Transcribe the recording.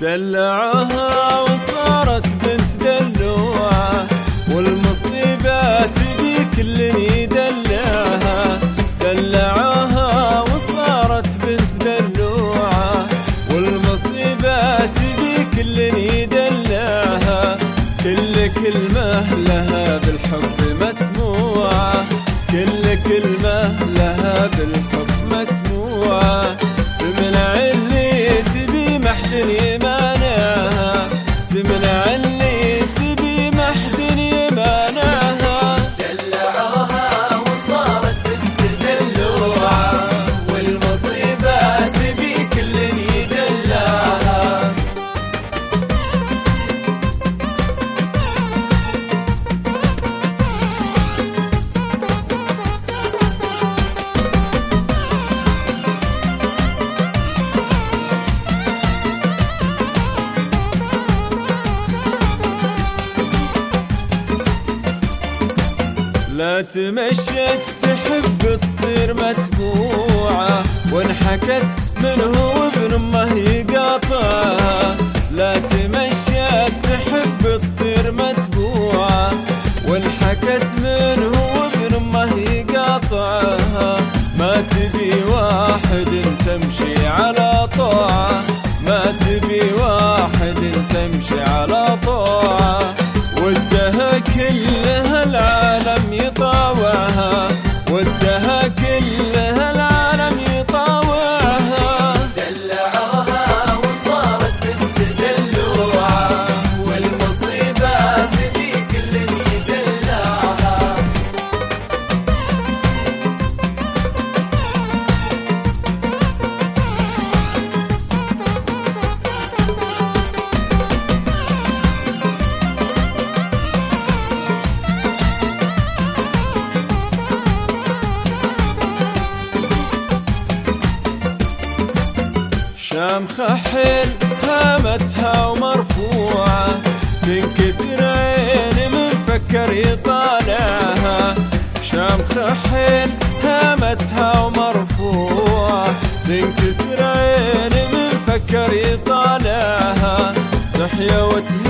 دلعوها وصارت بنت دلوعة، والمصيبة تبي كل يدلعها. دلعوها وصارت بنت دلوعة، والمصيبة تبي كل يدلعها. كل كلمة لها بالحب مسموعة، كل كلمة لها بالحب مسموعة. تمنع اللي تبي محد يمانعها، تمنع اللي تبي محد يمانعها. دلعوها وصارت بنت دلوعة، والمصيبة تبي كل يدلعها. لا تمشيت تحب تصير متبوعة، وانحكت منه وابن امه يقاطعها. لا تمشيت تحب تصير متبوعة، وانحكت منه وابن امه يقاطعها. ما تبي واحد تمشي على طاعة، ما تبي واحد تمشي على طاعة. ودها كلها العالم يطاوعها، ودها كلها العالم يطاوعها. دلعوها وصارت بنت دلوعة، والمصيبة تبي كل يدلعها. شامخة حيل هامتها ومرفوعة، تنكسر عين من فكر يطالعها. شامخة حيل هامتها ومرفوعة، تنكسر عين من فكر يطالعها. تحيا